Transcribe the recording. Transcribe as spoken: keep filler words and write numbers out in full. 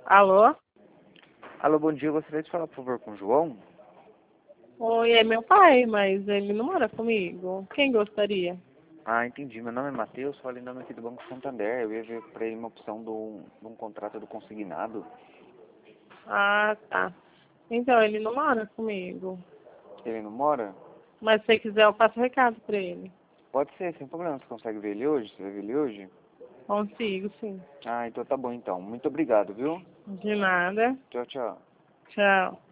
Alô? Alô, bom dia. Eu gostaria de falar, por favor, com o João. Oi, é meu pai, mas ele não mora comigo. Quem gostaria? Ah, entendi. Meu nome é Matheus, falei em nome aqui do Banco Santander. Eu ia ver para ele uma opção de um, de um contrato do consignado. Ah, tá. Então, ele não mora comigo. Ele não mora? Mas se você quiser, eu passo recado pra ele. Pode ser, sem problema. Você consegue ver ele hoje? Você vai ver ele hoje? Consigo, sim. Ah, então tá bom então. Muito obrigado, viu? De nada. Tchau, tchau. Tchau.